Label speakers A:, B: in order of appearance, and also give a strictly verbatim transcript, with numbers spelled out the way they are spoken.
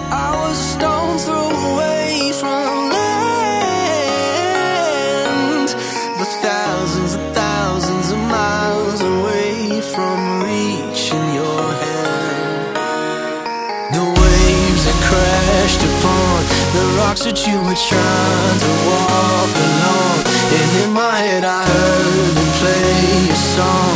A: I was a stone's throw away from land, but thousands and thousands of miles away from reaching your hand. The waves that crashed upon the rocks that you were trying to walk along, and in my head I heard them play a song.